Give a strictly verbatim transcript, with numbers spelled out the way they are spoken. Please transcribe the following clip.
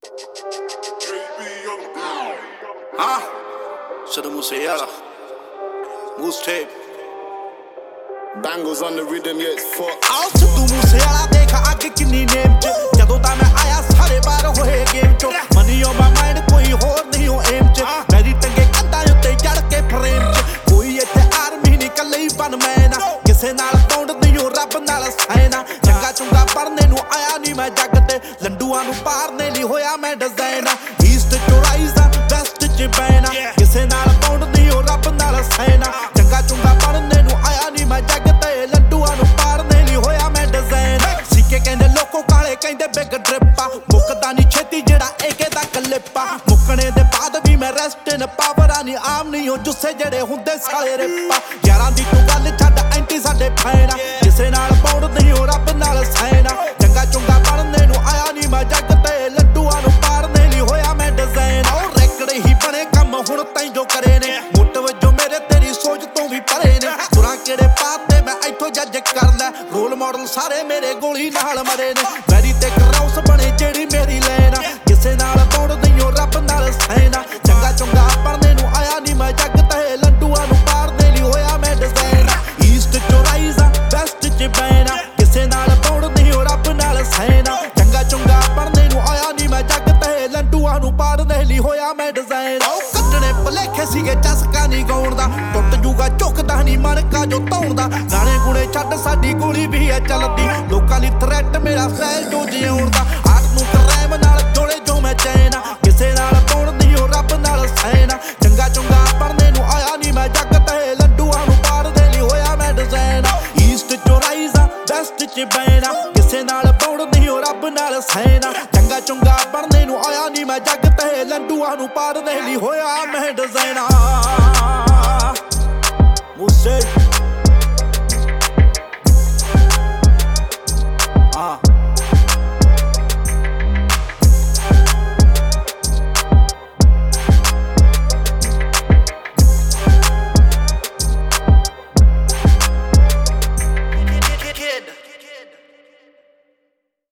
Huh? Shoulda Musiala. Moose tape. Bangles on the rhythm, yeah, it's fucked. ਆਓ ਸਿੱਧੂ ਮੂਸੇਵਾਲਾ ਦੇਖ ਅੱਗ ਕਿੰਨੀ ਨੇਮ ਚ ਜਦੋਂ ਤਾਂ ਮੈਂ ਆਇਆ ਸਾਰੇ ਬਾਹਰ ਹੋਏ ਗੇਮ ਚੋਂ ਮਨੀ ਓ ਮਾਈ ਮਾਈਂਡ ਕੋਈ ਹੋਰ ਨਹੀਂ ਉਹ ਏਮ ਚ ਮੇਰੀ ਟੰਗੇ ਕੰਧਾਂ ਉੱਤੇ ਚੜ ਕੇ ਫਰੇਮ ਚ ਕੋਈ ਇੱਥੇ ਆਰਮੀ ਨਹੀਂ ਕੱਲੇ ਹੀ ਬਨ ਮੈਂ ਨਾ ਕਿਸੇ ਨਾਲ ਪੌਂਡ ਨਹੀਂ ਉਹ ਰੱਬ ਨਾਲ ਸੈਨਾ ਚੰਗਾ ਚੁੰਗਾ ਪੜਨੇ ਨੂੰ ਆਇਆ ਨਹੀਂ ਮੈਂ ਜੱਗ ਤੇ ਲੰਡੂਆਂ ਨੂੰ ਪਾਰਨੇ ਲਈ ਹੋਇਆ ਮੈਂ ਡਿਜ਼ਾਈਨ ਈਸਟ ਚੋਂ ਰਾਈਜ਼ ਆ ਵੈਸਟ ਚ ਬੈਨਾ ਕਿਸੇ ਨਾਲ ਪੌਂਡ ਨਹੀਂ ਉਹ ਰੱਬ ਨਾਲ ਸੈਨਾ ਚੰਗਾ ਚੁੰਗਾ ਪੜਨੇ ਨੂੰ ਆਇਆ ਨਹੀਂ ਮੈਂ ਜੱਗ ਤੇ ਲੰਡੂਆਂ ਨੂੰ ਪਾਰਨੇ ਲਈ ਹੋਇਆ ਮੈਂ ਡਿਜ਼ਾਈਨ ਸਿੱਕੇ ਕਹਿੰਦੇ ਲੋਕੋ ਕਾਲੇ ਕਹਿੰਦੇ ਬਿਗ ਡ੍ਰਿਪਾ ਮੁੱਕਦਾ ਨਹੀਂ ਛੇਤੀ ਜਿਹੜਾ ਏਕੇ ਦਾ ਕਲਿੱਪਾ ਮੁੱਕਣੇ ਦੇ ਬਾਅਦ ਵੀ ਮੈਂ ਰੈਸਟ ਇਨ ਪਾਵਰਾਂ ਨਹੀਂ ਆਮ ਨਹੀਂ ਹੋ ਜੁੱਸੇ ਜਿਹੜੇ ਹੁੰਦੇ ਸਾਲੇ ਰਿਪਾ ਯਾਰਾਂ ਦੀ ਤੂੰ ਗੱਲ ਛੱਡ ਐਂਟੀ ਸਾਡੇ ਫੈਨਾ ਕਿਸੇ ਨਾਲ ਪੌਂਡ ਨਹੀਂ ਹੋ ਰੱਬ ਨਾਲ ਸੈਨਾ ਚੰਗਾ ਚੁੰਗਾ ਪੜਨੇ ਨੂੰ ਆਇਆ ਨਹੀਂ ਮੈਂ ਜੱਗ ਤੇ ਲੰਡੂਆਂ ਨੂੰ ਪਾਰਨੇ ਲਈ ਹੋਇਆ ਮੈਂ ਡਿਜ਼ਾਈਨ ਉਹ ਰੈਕੜ ਹੀ ਬਣੇ ਕੰਮ ਹੁਣ ਤੈਂ ਜੋ ਕਰੇ ਨੇ ਮੁੱਟ ਵਜੋਂ ਮੇਰੇ ਤੇਰੀ ਸੋਚ ਤੋਂ ਵੀ ਪਰੇ ਨੇ ਤੁਰਾਂ ਕਿਹੜੇ ਪਾਤੇ ਮੈਂ ਇੱਥੋਂ ਜੱਜ ਕਰ ਲੈ ਰੋਲ ਮਾਡਲ ਸਾਰੇ ਮੇਰੇ ਗੋਲੀ ਨਾਲ ਮਰੇ ਨੇ ਮੈਰੀ ਤੇ ਕਰਾਉਸ ਬਣੇ ਜਿਹੜੀ ਮੇਰੀ ਲੈਨ ਕਿਸੇ ਨਾਲ ਪੌਂਡ ਨਹੀਂ ਹੋ ਰੱਬ ਨਾਲ ਸੈਨਾ ਚੰਗਾ ਚੁੰਗਾ ਪੜਨੇ ਨੂੰ ਆਇਆ ਨਹੀਂ ਮੈਂ ਜੱਗ ਤੇ ਲੰਡੂਆਂ ਨੂੰ ਪਾਰਨੇ ਲਈ ਹੋਇਆ ਮੈਂ ਡਿਜ਼ਾਈਨ ਈਸਟ ਚੋਂ ਰਾਈਜ਼ ਆ ਵੈਸਟ ਚ ਬੈਨਾ ਕਿਸੇ ਨਾਲ ਪੌਂਡ ਨਹੀਂ ਹੋ ਰੱਬ ਨਾਲ ਸੈਨਾ ਚੰਗਾ ਚੁੰਗਾ ਪੜਨੇ ਨੂੰ ਆਇਆ ਨਹੀਂ ਮੈਂ ਜੱਗ ਤੇ ਲੰਡੂਆਂ ਨੂੰ ਪਾਰਨੇ ਲਈ ਹੋਇਆ ਮੈਂ ਡਿਜ਼ਾਈਨ ਉਹ ਕੱਟਣੇ ਭਲੇਖੇ ਸੀਗੇ ਚਸਕਾ ਨਹੀਂ ਗਾਉਣ ਦਾ ਟੁੱਟ ਜੂਗਾ ਝੁਕਦਾ ਨਹੀਂ ਮਣਕਾ ਜੋ ਧੌਣ ਦਾ ਗਾਣੇ ਗੁਣੇ ਛੱਡ ਸਾਡੀ ਗੋਲੀ ਵੀ ਹੈ ਚੱਲਦੀ ਲੋਕਾਂ ਲਈ ਥ੍ਰੈਟ ਮੇਰਾ ਸਹਿਲ ਜੋ ਜਿਉਣ ਦਾ ਆਟ ਨੂੰ ਕਰੈਮ ਨਾਲ ਜੋੜੇ ਜੋ ਮੈਂ ਚੈਨਾ ਕਿਸੇ ਨਾਲ ਪੌਂਡ ਨਹੀਂ ਹੋ ਰੱਬ ਨਾਲ ਸੈਨਾ ਚੰਗਾ ਚੁੰਗਾ ਪੜਨੇ ਨੂੰ ਆਇਆ ਨਹੀਂ ਮੈਂ ਜੱਗ ਤੇ ਲੰਡੂਆਂ ਨੂੰ ਪਾਰਦੇ ਲਈ ਹੋਇਆ ਮੈਂ ਡਿਜ਼ਾਈਨ ਈਸਟ ਚੋਂ ਰਾਈਜ਼ ਆ ਵੈਸਟ ਚ ਬੈਨਾ ਕਿਸੇ ਨਾਲ ਪੌਂਡ ਨਹੀਂ ਹੋ ਰੱਬ ਨਾਲ ਸੈਨਾ ਚੰਗਾ ਚੁੰਗਾ ਪੜਨੇ ਨੂੰ ਆਇਆ ਨਹੀਂ ਮੈਂ ਜੱਗ ਤੇ ਲੰਡੂਆਂ ਨੂੰ ਪਾਰਦੇ ਲਈ ਹੋਇਆ ਮੈਂ ਡਿਜ਼ਾਈਨ